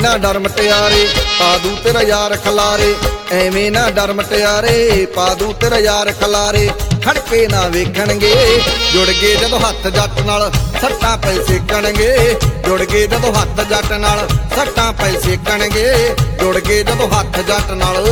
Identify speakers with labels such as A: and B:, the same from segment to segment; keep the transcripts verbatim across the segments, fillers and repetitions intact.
A: ना डर मटियारे पा दू तेरा यार खलारे, एवें ना डर मटियारे पा दू तेरा यार खलारे। खड़के ना वेखणगे जुड़ गए जदों हत्थ जट नाल सट्टां पै सेकणगे, जुड़ गए जदों हत्थ जट नाल सट्टां पै सेकणगे, जुड़ गए जदों हत्थ जट नाल।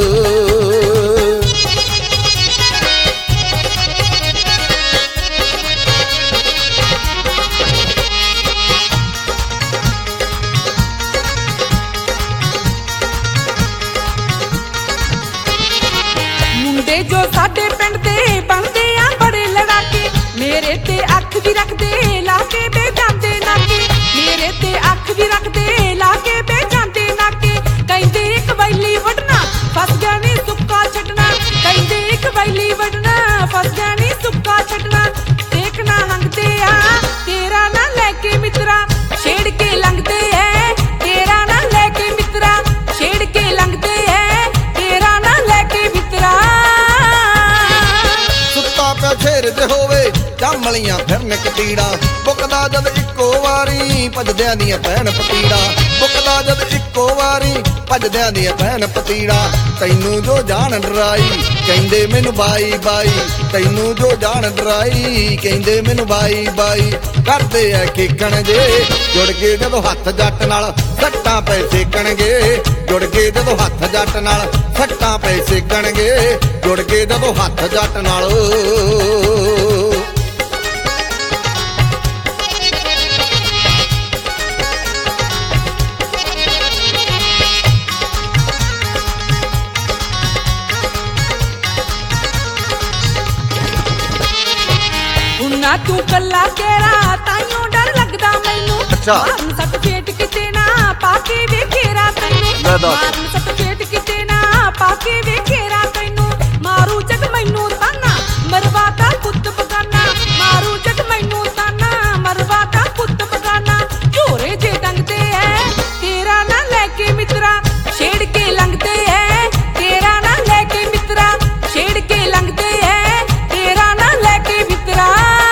B: जो साडे पिंड दे बनदे आ बड़े लड़ाके, मेरे ते अख भी रखदे लाके बे जांदे नाके, मेरे ते अख भी रखदे लाके बे जांदे नाके। कहंदे इक बैली वडना फस गया नी सुक्का छड्डना, कहंदे इक बैली वडना फस गया नी सुक्का छड्डना। देखना लंघदे आ तेरा ना लेके मित्रा छेड़ के लंघदे ऐ, तेरा ना लेके मित्रा छेड़ के लंघदे ऐ, तेरा ना लेके मित्रा।
A: शेर ते होवे जामलियां फिरन कतीड़ा, बुकदा जद इक्को वारी भजदियां दियां भैन पतीड़ा, बुकदा जद इक्को वारी भजदियां दियां भैन पतीड़ा। तैनू जो जान डराई कहंदे मैनू बाई बाई, तैनू जो जान डराई कहंदे मैनू बाई बाई। करदे ऐ खेकण जे जुड़ गए जदों हत्थ जट नाल सट्टां पै सेकणगे, जुड़ गए जदों हत्थ जट नाल सट्टां पै सेकणगे, जुड़ गए जदों हत्थ जट नाल।
B: ना तू कला तेरा ताइयों डर लगदा मैनू, मारन सट फेट किते ना पाके वेखेरा तैनू, मारन सट फेट किते ना पाके वेखेरा तैनू। मारू जग मैनू ताना मरवाता पुੱਤ बगाना, मारू जग मैनू ताना मरवाता पुੱਤ बगाना। झोरे जे डंगदे ऐ तेरा ना लेके मित्रा छेड़ के लंघदे ऐ, तेरा ना लेके मित्रा छेड़ के लंघदे ऐ, तेरा ना लेके मित्रा।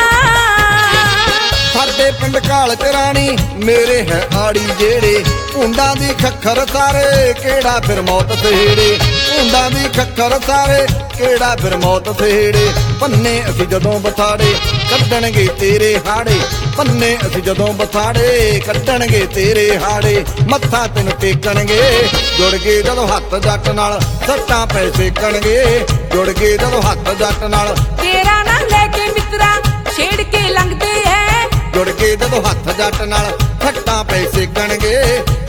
A: साडे पिंड काल ते राणी मेरे है आड़ी जेड़े, ऊंडां दी खखर सारे केड़ा फिर मौत सेड़े, ऊंडां दी खखर सारे केड़ा फिर मौत सेड़े। भन्ने असी जदों बथाड़े कड्डणगे तेरे हाड़े, भन्ने असी जदों बथाड़े कड्डणगे तेरे हाड़े। मत्था तैनू टेकणगे जुड़ गए जदों हत्थ जट नाल सट्टां पै सेकणगे, जुड़ गए जदों हत्थ जट नाल।
B: तेरा ना लेके मित्रा छेड़ के लंघदे ऐ,
A: जुड़ गए जदों हत्थ जट नाल सट्टां पै सेकणगे,